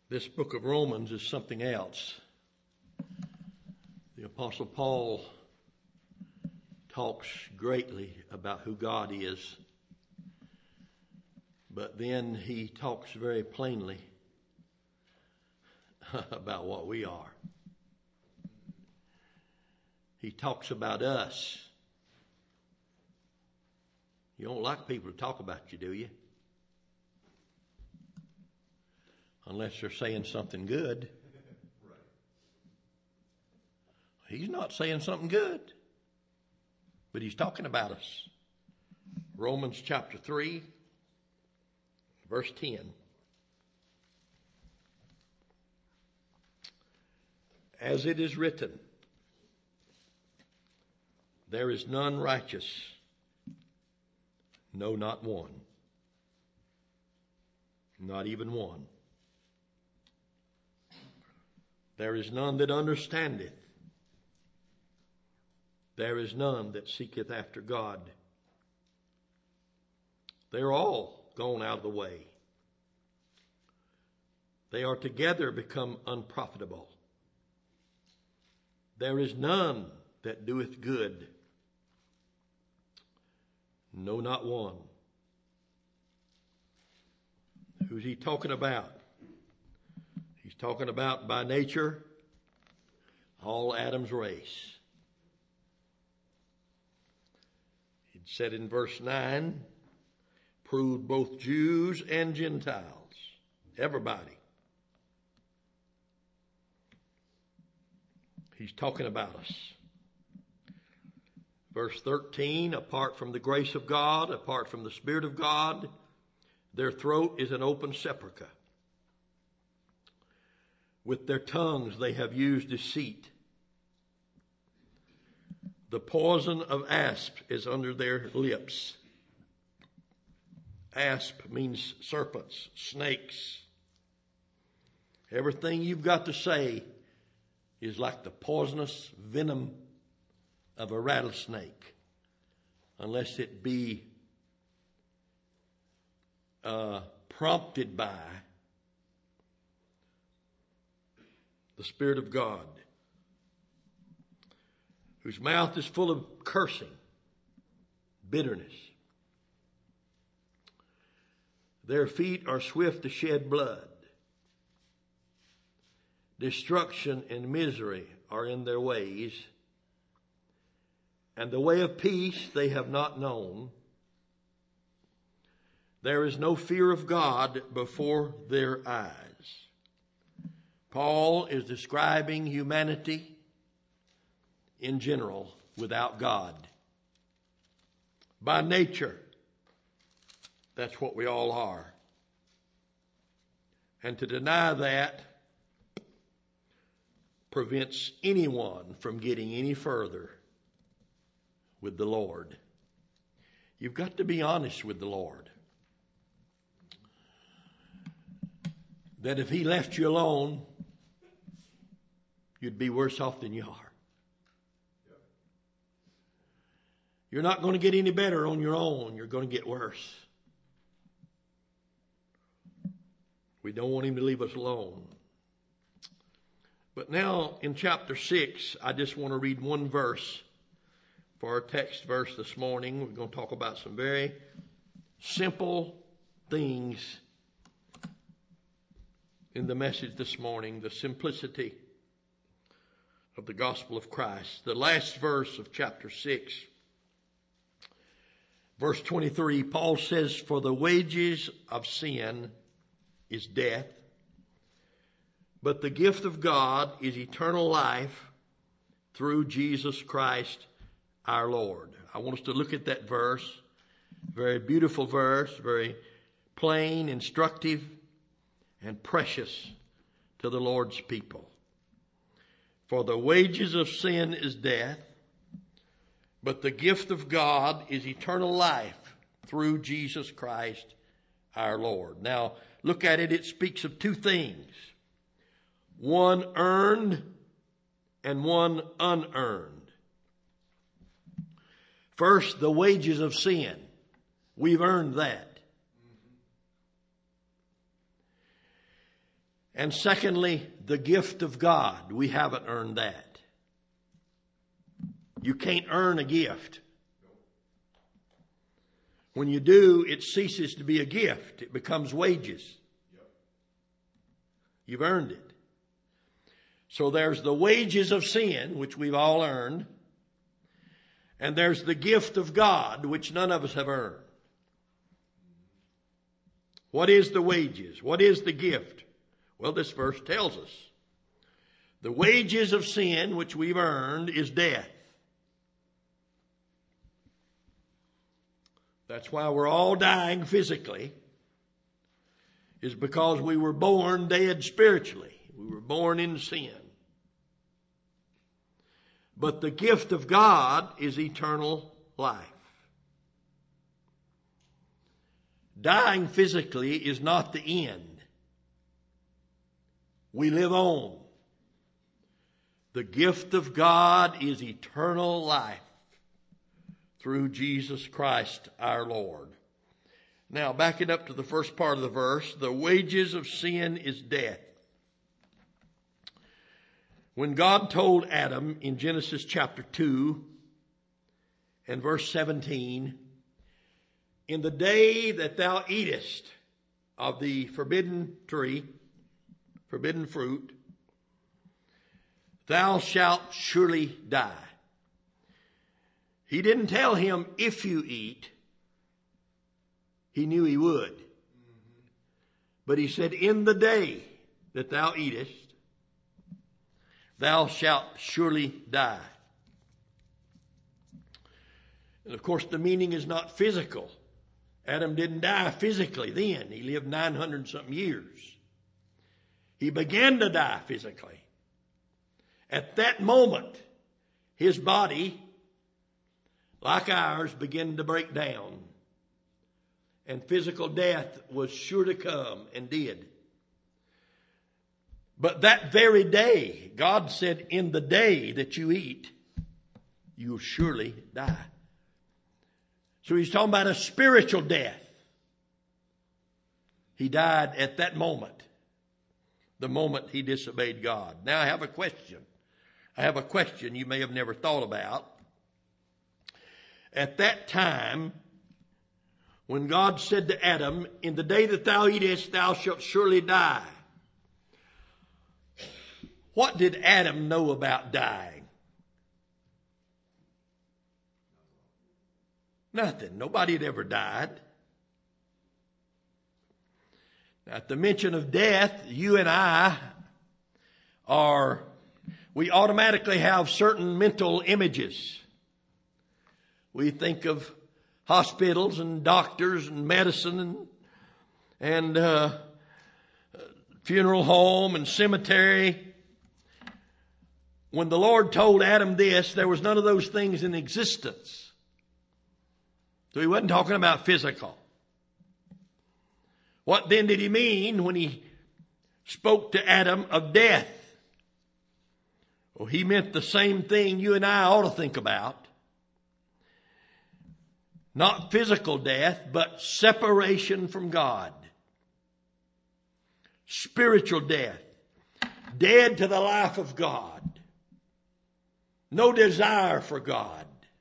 This book of Romans is something else. The Apostle Paul talks greatly about who God is, but then he talks very plainly about what we are. He talks about us. You don't like people to talk about you, do you? Unless they're saying something good. He's not saying something good, but he's talking about us. Romans chapter 3, verse 10. As it is written, there is none righteous, no, not one, not even one. There is none that understandeth. There is none that seeketh after God. They are all gone out of the way. They are together become unprofitable. There is none that doeth good. No, not one. Who's he talking about? He's talking about, by nature, all Adam's race. He said in verse 9, proved both Jews and Gentiles, everybody. He's talking about us. Verse 13, apart from the grace of God, apart from the Spirit of God, their throat is an open sepulchre. With their tongues they have used deceit. The poison of asp is under their lips. Asp means serpents, snakes. Everything you've got to say is like the poisonous venom of a rattlesnake, unless it be prompted by the Spirit of God, whose mouth is full of cursing, bitterness. Their feet are swift to shed blood. Destruction and misery are in their ways, and the way of peace they have not known. There is no fear of God before their eyes. Paul is describing humanity in general without God. By nature, that's what we all are. And to deny that prevents anyone from getting any further with the Lord. You've got to be honest with the Lord. That if He left you alone, you'd be worse off than you are. You're not going to get any better on your own. You're going to get worse. We don't want Him to leave us alone. But now in chapter 6, I just want to read one verse for our text verse this morning. We're going to talk about some very simple things in the message this morning, the simplicity of the gospel of Christ. The last verse of chapter 6, verse 23, Paul says, for the wages of sin is death, but the gift of God is eternal life through Jesus Christ our Lord. I want us to look at that verse. Very beautiful verse, very plain, instructive, and precious to the Lord's people. For the wages of sin is death, but the gift of God is eternal life through Jesus Christ our Lord. Now, look at it. It speaks of two things. One earned and one unearned. First, the wages of sin. We've earned that. And secondly, the gift of God. We haven't earned that. You can't earn a gift. When you do, it ceases to be a gift. It becomes wages. You've earned it. So there's the wages of sin, which we've all earned. And there's the gift of God, which none of us have earned. What is the wages? What is the gift? Well, this verse tells us. The wages of sin, which we've earned, is death. That's why we're all dying physically, is because we were born dead spiritually. We were born in sin. But the gift of God is eternal life. Dying physically is not the end. We live on. The gift of God is eternal life through Jesus Christ our Lord. Now, backing up to the first part of the verse, the wages of sin is death. When God told Adam in Genesis chapter 2 and verse 17, in the day that thou eatest of the forbidden tree, forbidden fruit, thou shalt surely die. He didn't tell him if you eat. He knew he would. But he said, in the day that thou eatest, thou shalt surely die. And of course, the meaning is not physical. Adam didn't die physically then. He lived 900 something years. He began to die physically. At that moment, his body, like ours, began to break down. And physical death was sure to come, and did. But that very day, God said, in the day that you eat, you'll surely die. So he's talking about a spiritual death. He died at that moment, the moment he disobeyed God. Now I have a question. I have a question you may have never thought about. At that time, when God said to Adam, in the day that thou eatest, thou shalt surely die. What did Adam know about dying? Nothing. Nobody had ever died. Now, at the mention of death, you and I we automatically have certain mental images. We think of hospitals and doctors and medicine and funeral home and cemetery. When the Lord told Adam this, there was none of those things in existence. So he wasn't talking about physical. What then did he mean when he spoke to Adam of death? Well, he meant the same thing you and I ought to think about. Not physical death, but separation from God. Spiritual death. Dead to the life of God. No desire for God.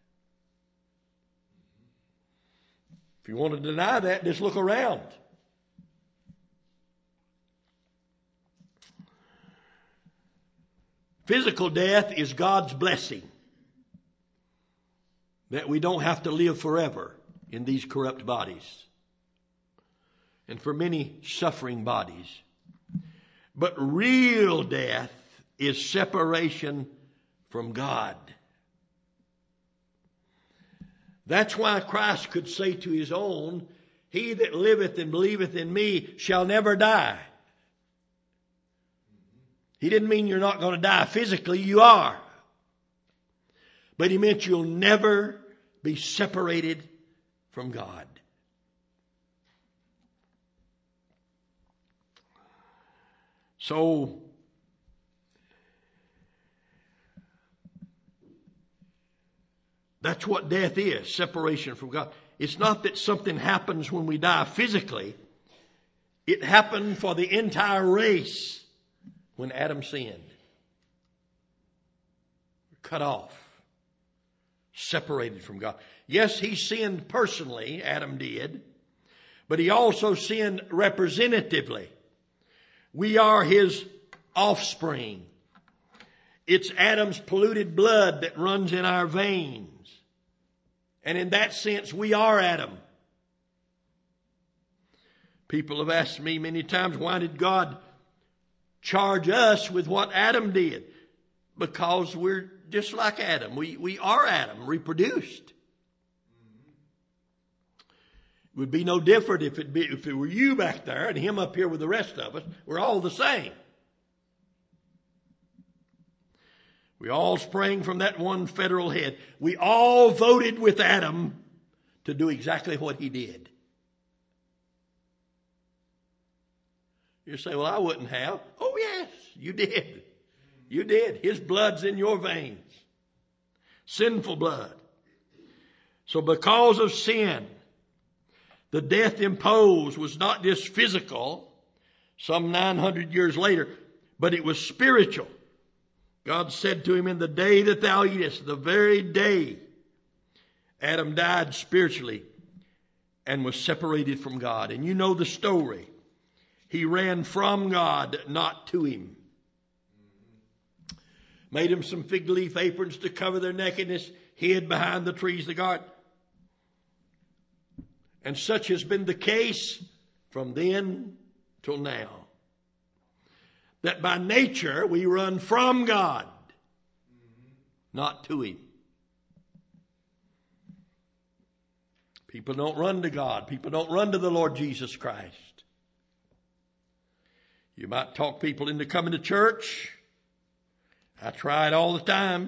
If you want to deny that, just look around. Physical death is God's blessing. That we don't have to live forever in these corrupt bodies. And for many suffering bodies. But real death is separation from God. That's why Christ could say to his own, he that liveth and believeth in me shall never die. He didn't mean you're not going to die physically, you are. But he meant you'll never be separated from God. So, that's what death is, separation from God. It's not that something happens when we die physically. It happened for the entire race when Adam sinned. Cut off. Separated from God. Yes, he sinned personally, Adam did, but he also sinned representatively. We are his offspring. It's Adam's polluted blood that runs in our veins. And in that sense, we are Adam. People have asked me many times, why did God charge us with what Adam did? Because we're just like Adam. We are Adam, reproduced. It would be no different if it were you back there and him up here with the rest of us. We're all the same. We all sprang from that one federal head. We all voted with Adam to do exactly what he did. You say, well, I wouldn't have. Oh, yes, you did. You did. His blood's in your veins. Sinful blood. So because of sin, the death imposed was not just physical, some 900 years later, but it was spiritual. God said to him, in the day that thou eatest, the very day, Adam died spiritually and was separated from God. And you know the story. He ran from God, not to him. Made him some fig leaf aprons to cover their nakedness, hid behind the trees of the garden. And such has been the case from then till now. That by nature we run from God, not to him. People don't run to God. People don't run to the Lord Jesus Christ. You might talk people into coming to church. I try it all the time.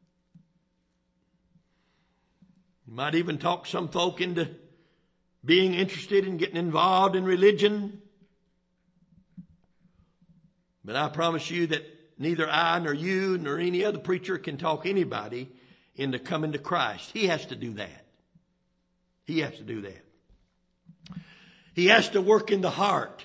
You might even talk some folk into being interested in getting involved in religion. But I promise you that neither I nor you nor any other preacher can talk anybody into coming to Christ. He has to do that. He has to do that. He has to work in the heart.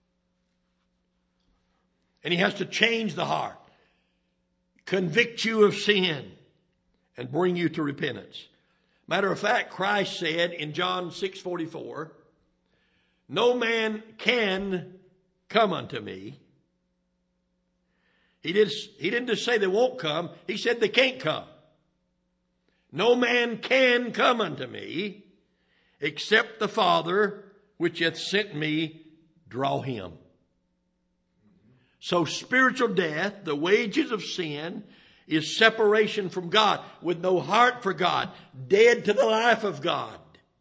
And he has to change the heart. Convict you of sin and bring you to repentance. Matter of fact, Christ said in John 6:44, no man can come unto me. He didn't just say they won't come. He said they can't come. No man can come unto me except the Father which hath sent me draw him. So spiritual death, the wages of sin, is separation from God, with no heart for God, dead to the life of God.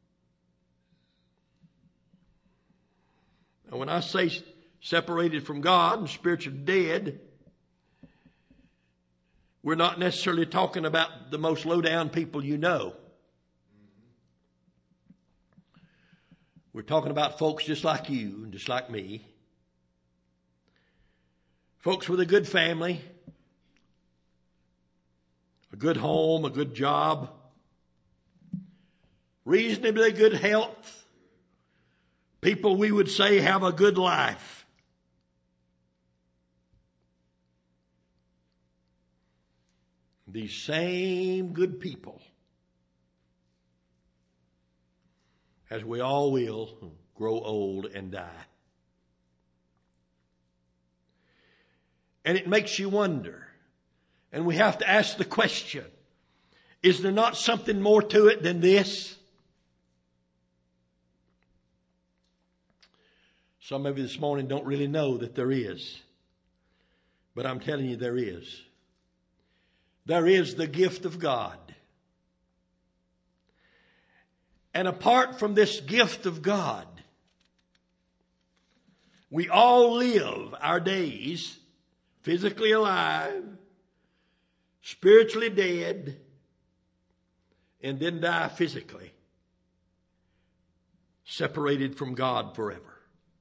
And when I say separated from God and spiritually dead, we're not necessarily talking about the most low-down people you know. We're talking about folks just like you and just like me. Folks with a good family, a good home, a good job, reasonably good health. People we would say have a good life. These same good people, as we all will, grow old and die. And it makes you wonder. And we have to ask the question, is there not something more to it than this? Some of you this morning don't really know that there is. But I'm telling you there is. There is the gift of God. And apart from this gift of God, we all live our days physically alive, spiritually dead, and then die physically, separated from God forever.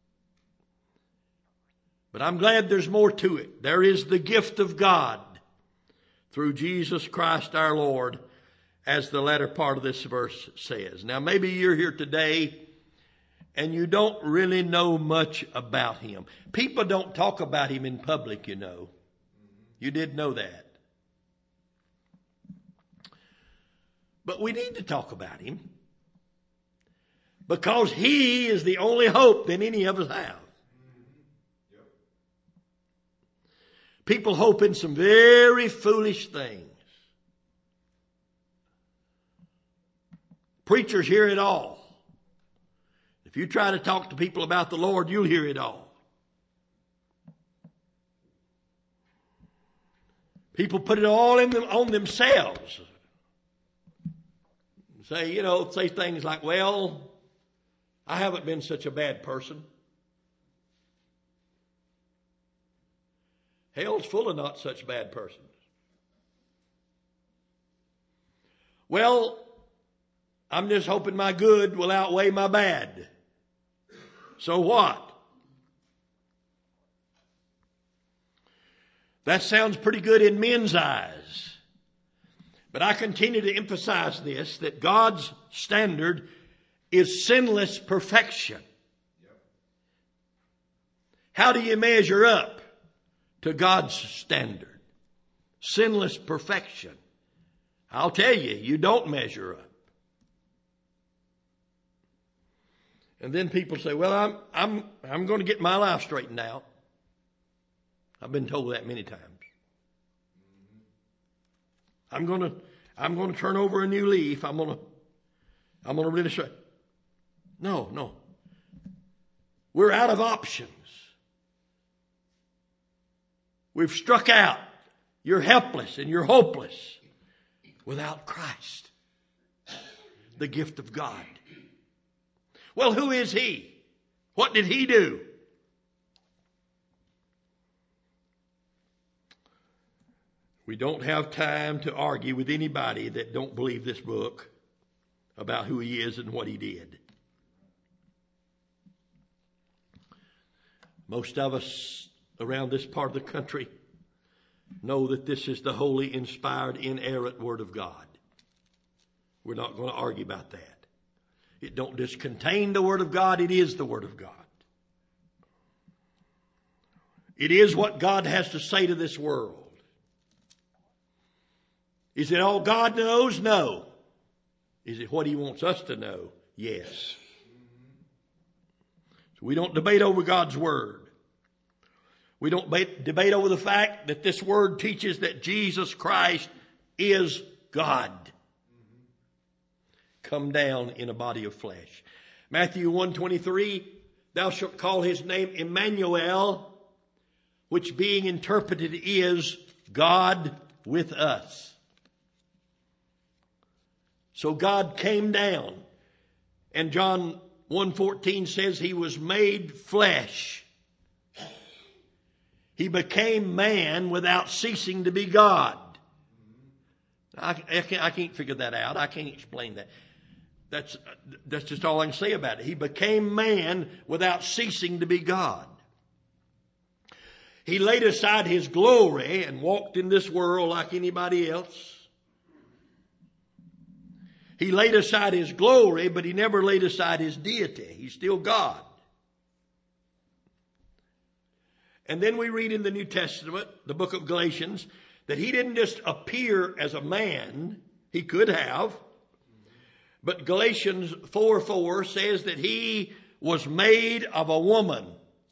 But I'm glad there's more to it. There is the gift of God through Jesus Christ our Lord, as the latter part of this verse says. Now maybe you're here today and you don't really know much about him. People don't talk about him in public, you know. You did know that. But we need to talk about him because he is the only hope that any of us have. People hope in some very foolish things. Preachers hear it all. If you try to talk to people about the Lord, you'll hear it all. People put it all on themselves. Say things like, well, I haven't been such a bad person. Hell's full of not such bad persons. Well, I'm just hoping my good will outweigh my bad. So what? That sounds pretty good in men's eyes. But I continue to emphasize this, that God's standard is sinless perfection. How do you measure up to God's standard? Sinless perfection. I'll tell you, you don't measure up. And then people say, well, I'm going to get my life straightened out. I've been told that many times. I'm going to turn over a new leaf. I'm going to really say, no. We're out of options. We've struck out. You're helpless and you're hopeless without Christ, the gift of God. Well, who is he? What did he do? We don't have time to argue with anybody that don't believe this book about who he is and what he did. Most of us around this part of the country know that this is the holy, inspired, inerrant Word of God. We're not going to argue about that. It don't just contain the Word of God, it is the Word of God. It is what God has to say to this world. Is it all God knows? No. Is it what he wants us to know? Yes. So we don't debate over God's Word. We don't debate over the fact that this Word teaches that Jesus Christ is God, come down in a body of flesh. Matthew 1:23, thou shalt call his name Emmanuel, which being interpreted is God with us. So God came down, and John 1:14 says he was made flesh. He became man without ceasing to be God. I can't figure that out. I can't explain that. That's just all I can say about it. He became man without ceasing to be God. He laid aside his glory and walked in this world like anybody else. He laid aside his glory, but he never laid aside his deity. He's still God. And then we read in the New Testament, the book of Galatians, that he didn't just appear as a man. He could have. But Galatians 4:4 says that he was made of a woman.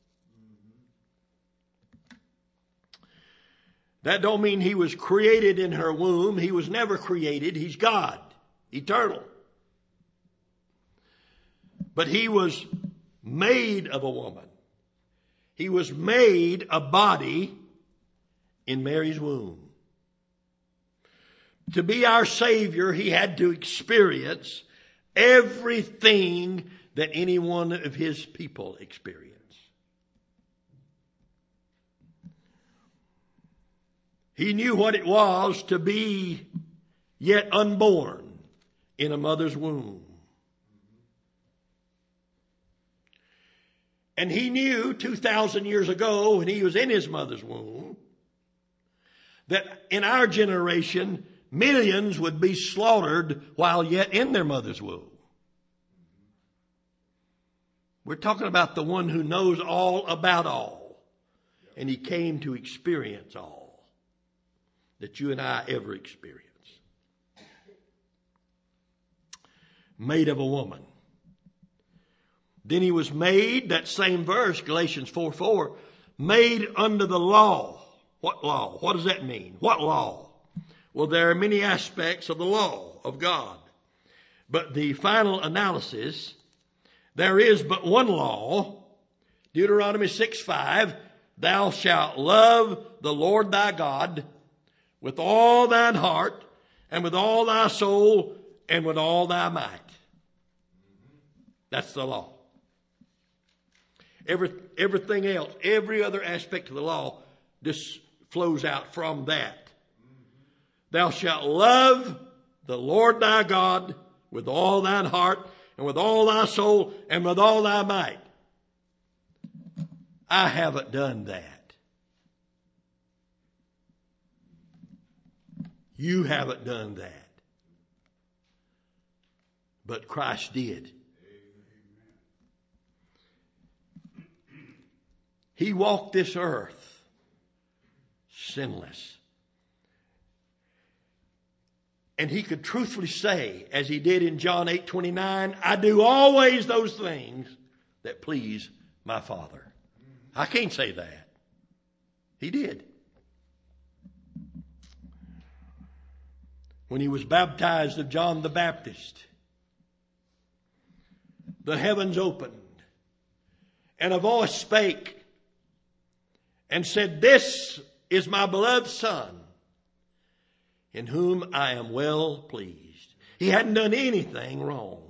That don't mean he was created in her womb. He was never created. He's God, eternal. But he was made of a woman. He was made a body in Mary's womb. To be our Savior, he had to experience everything that any one of his people experience. He knew what it was to be yet unborn in a mother's womb. And he knew 2,000 years ago when he was in his mother's womb that in our generation, millions would be slaughtered while yet in their mother's womb. We're talking about the one who knows all about all. And he came to experience all that you and I ever experience. Made of a woman. Then he was made, that same verse, Galatians 4:4, made under the law. What law? What does that mean? What law? Well, there are many aspects of the law of God. But the final analysis, there is but one law. Deuteronomy 6:5, thou shalt love the Lord thy God with all thine heart and with all thy soul and with all thy might. That's the law. Everything else, every other aspect of the law just flows out from that. Thou shalt love the Lord thy God with all thine heart and with all thy soul and with all thy might. I haven't done that. You haven't done that. But Christ did. He walked this earth sinless. And he could truthfully say, as he did in John 8:29, I do always those things that please my Father. I can't say that. He did. When he was baptized of John the Baptist, the heavens opened, and a voice spake and said, this is my beloved Son, in whom I am well pleased. He hadn't done anything wrong.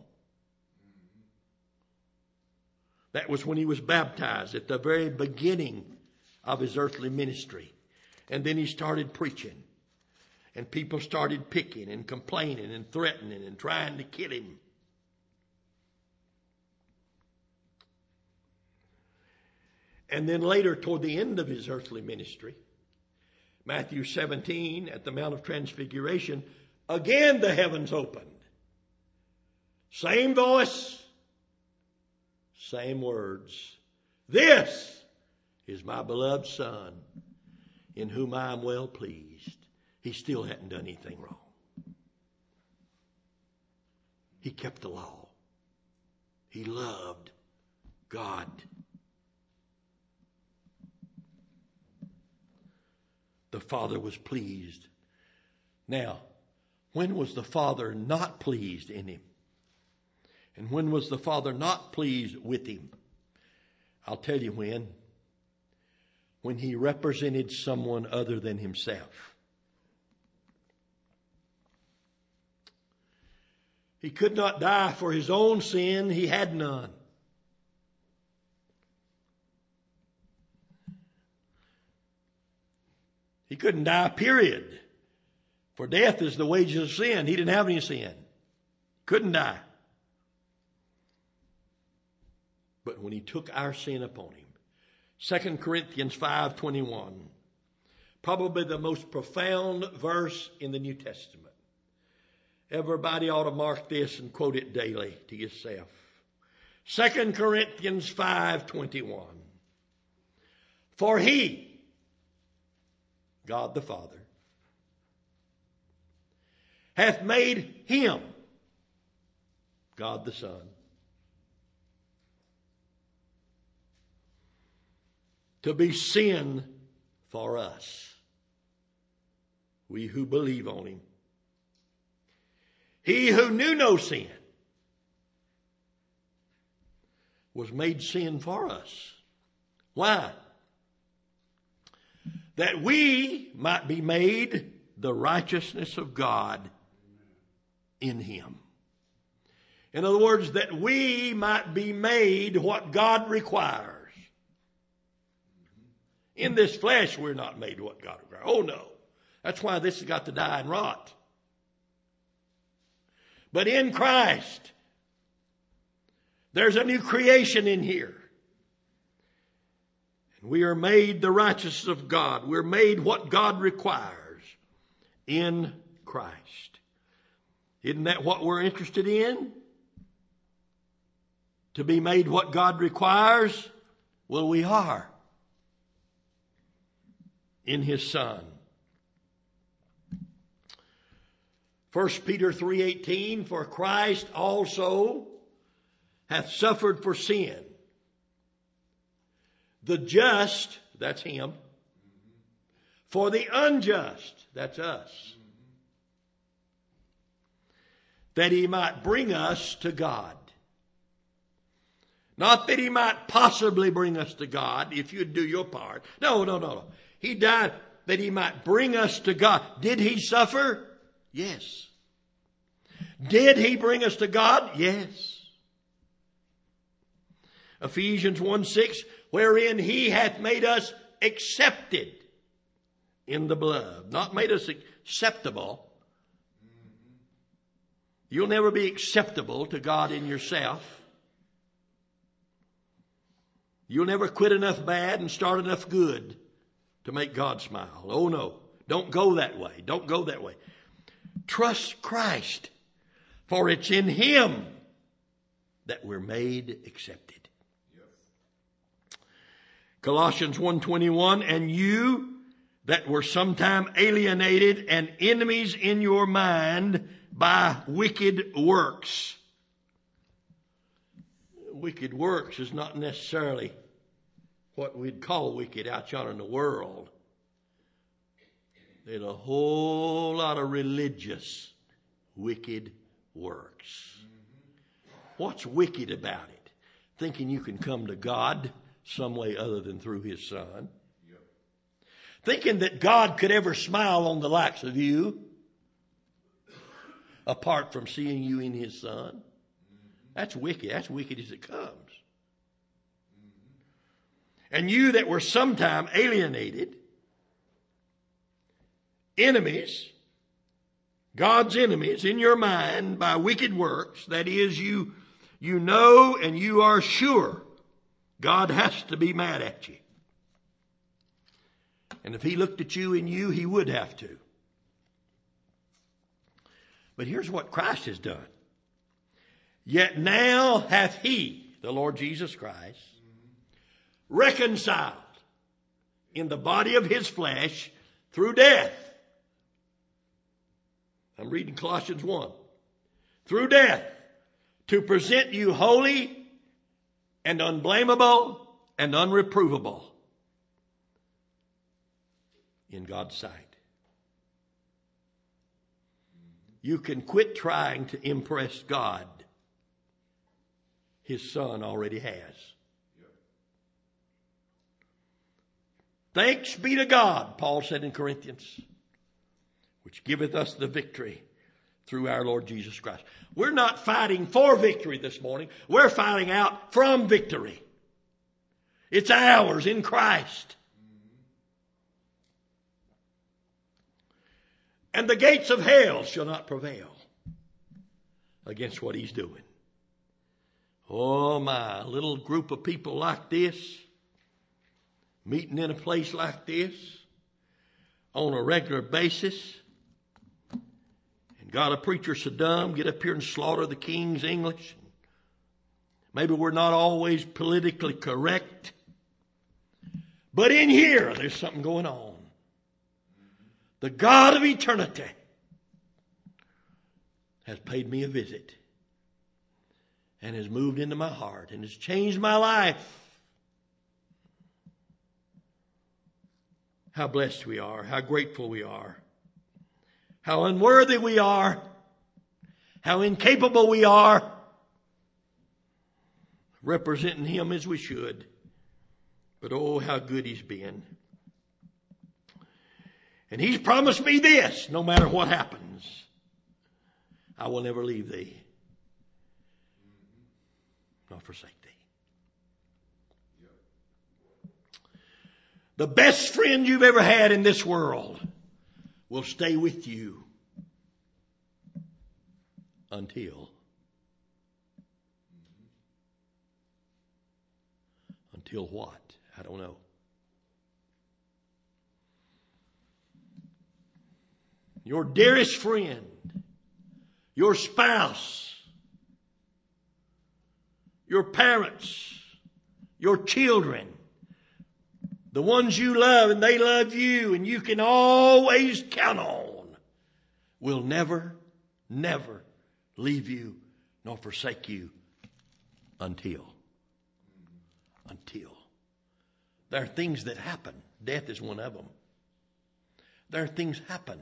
That was when he was baptized at the very beginning of his earthly ministry. And then he started preaching. And people started picking and complaining and threatening and trying to kill him. And then later, toward the end of his earthly ministry, Matthew 17, at the Mount of Transfiguration, again the heavens opened. Same voice, same words. This is my beloved Son, in whom I am well pleased. He still hadn't done anything wrong. He kept the law. He loved God. The Father was pleased. Now, when was the Father not pleased in him? And when was the Father not pleased with him? I'll tell you when. When he represented someone other than himself. He could not die for his own sin. He had none. He couldn't die, period. For death is the wages of sin. He didn't have any sin. Couldn't die. But when he took our sin upon him, 2 Corinthians 5:21, probably the most profound verse in the New Testament. Everybody ought to mark this and quote it daily to yourself. 2 Corinthians 5:21. For he, God the Father, hath made him, God the Son, to be sin for us, we who believe on him. He who knew no sin was made sin for us. Why? That we might be made the righteousness of God in him. In other words, that we might be made what God requires. In this flesh, we're not made what God requires. Oh no. That's why this has got to die and rot. But in Christ, there's a new creation in here. And we are made the righteousness of God. We're made what God requires in Christ. Isn't that what we're interested in? to be made what God requires? Well, we are in His Son. 1 Peter 3:18, for Christ also hath suffered for sin. The just, that's Him, for the unjust, that's us, that He might bring us to God. Not that He might possibly bring us to God if you'd do your part. No. He died that He might bring us to God. Did He suffer? Yes. Did He bring us to God? Yes. Ephesians 1:6, wherein He hath made us accepted in the blood. Not made us acceptable. You'll never be acceptable to God in yourself. You'll never quit enough bad and start enough good to make God smile. Oh no. Don't go that way. Don't go that way. Trust Christ, for it's in Him that we're made accepted. Colossians 1:21, and you that were sometime alienated and enemies in your mind by wicked works. Wicked works is not necessarily what we'd call wicked out yonder in the world. There's a whole lot of religious wicked works. What's wicked about it? Thinking you can come to God some way other than through His Son. Yep. Thinking that God could ever smile on the likes of you apart from seeing you in His Son. That's wicked. That's wicked as it comes. And you that were sometime alienated, enemies, God's enemies in your mind by wicked works, that is, you know and you are sure God has to be mad at you. And if He looked at you and you, He would have to. But here's what Christ has done. Yet now hath He, the Lord Jesus Christ, reconciled in the body of His flesh through death. I'm reading Colossians 1. Through death, to present you holy and unblameable and unreprovable in God's sight. You can quit trying to impress God. His Son already has. Thanks be to God, Paul said in Corinthians, which giveth us the victory through our Lord Jesus Christ. We're not fighting for victory this morning. We're fighting out from victory. It's ours in Christ. And the gates of hell shall not prevail against what He's doing. Oh my, a little group of people like this, meeting in a place like this on a regular basis, and got a preacher so dumb, get up here and slaughter the King's English. Maybe we're not always politically correct, but in here there's something going on. The God of eternity has paid me a visit and has moved into my heart and has changed my life. How blessed we are, how grateful we are, how unworthy we are, how incapable we are, representing Him as we should. But oh, how good He's been. And He's promised me this, no matter what happens, I will never leave thee, nor forsake thee. The best friend you've ever had in this world will stay with you until what? I don't know. Your dearest friend, your spouse, your parents, your children, the ones you love and they love you and you can always count on, will never, never leave you nor forsake you until. There are things that happen. Death is one of them. There are things happen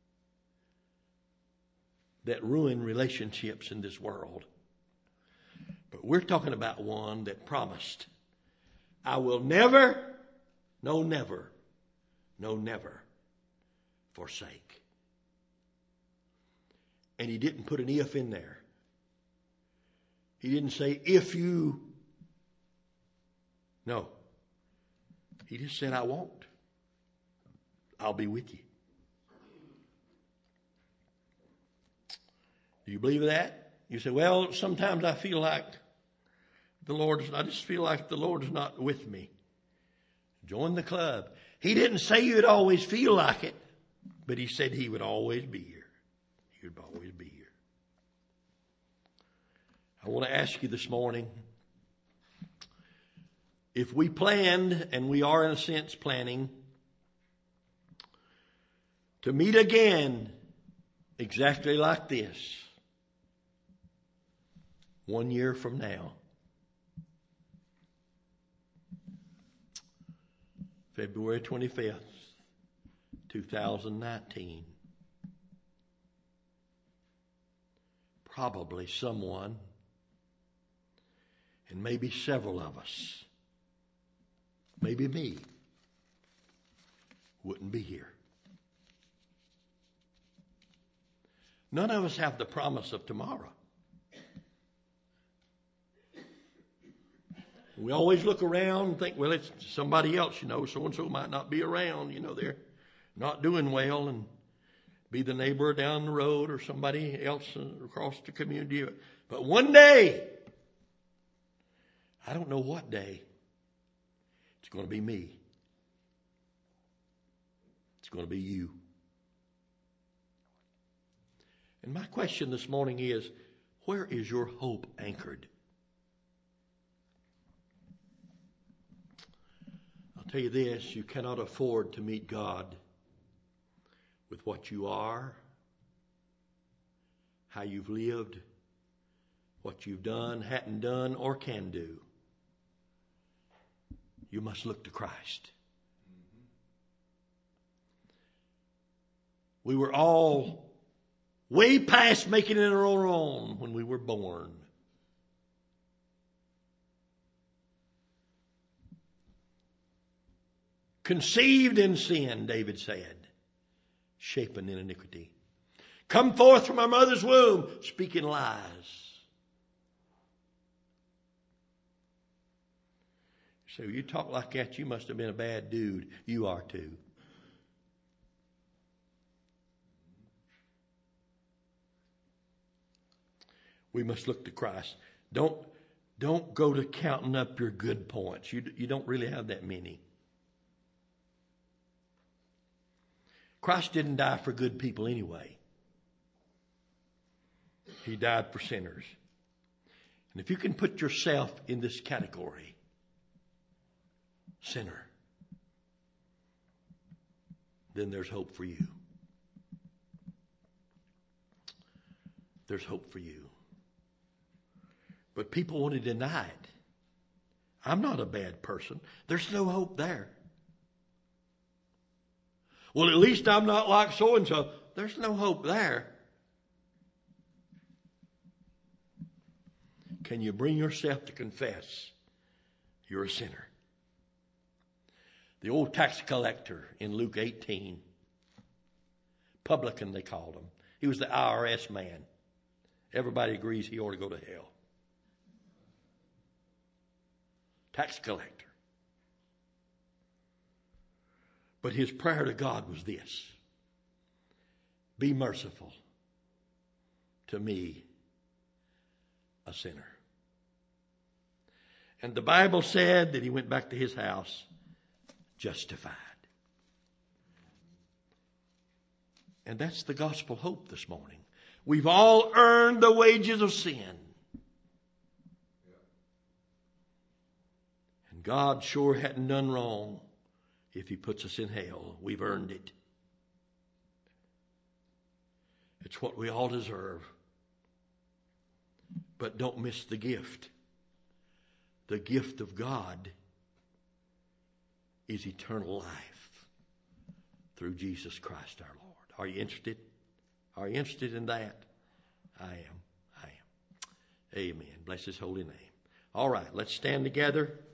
that ruin relationships in this world. But we're talking about one that promised, I will never, no never forsake. And he didn't put an if in there. He didn't say, if you. No. He just said, I won't. I'll be with you. Do you believe that? You say, well, sometimes I feel like I just feel like the Lord is not with me. Join the club. He didn't say you'd always feel like it, but he said he would always be here. He would always be here. I want to ask you this morning, if we planned, and we are in a sense planning, to meet again exactly like this 1 year from now, February 25th, 2019, probably someone, and maybe several of us, maybe me, wouldn't be here. None of us have the promise of tomorrow. We always look around and think, well, it's somebody else, so-and-so might not be around, they're not doing well, and be the neighbor down the road or somebody else across the community. But one day, I don't know what day, it's going to be me. It's going to be you. And my question this morning is, where is your hope anchored? I'll tell you this, you cannot afford to meet God with what you are, how you've lived, what you've done, hadn't done, or can do. You must look to Christ. We were all way past making it our own when we were born. Conceived in sin, David said, shapen in iniquity. Come forth from our mother's womb, speaking lies. So you talk like that, you must have been a bad dude. You are too. We must look to Christ. Don't go to counting up your good points. You don't really have that many. Christ didn't die for good people anyway. He died for sinners. And if you can put yourself in this category, sinner, then there's hope for you. There's hope for you. But people want to deny it. I'm not a bad person. There's no hope there. Well, at least I'm not like so-and-so. There's no hope there. Can you bring yourself to confess you're a sinner? The old tax collector in Luke 18, publican they called him. He was the IRS man. Everybody agrees he ought to go to hell. Tax collector. But his prayer to God was this: be merciful to me, a sinner. And the Bible said that he went back to his house justified. And that's the gospel hope this morning. We've all earned the wages of sin. God sure hadn't done wrong if he puts us in hell. We've earned it. It's what we all deserve. But don't miss the gift. The gift of God is eternal life through Jesus Christ our Lord. Are you interested? Are you interested in that? I am. Amen. Bless his holy name. All right, let's stand together.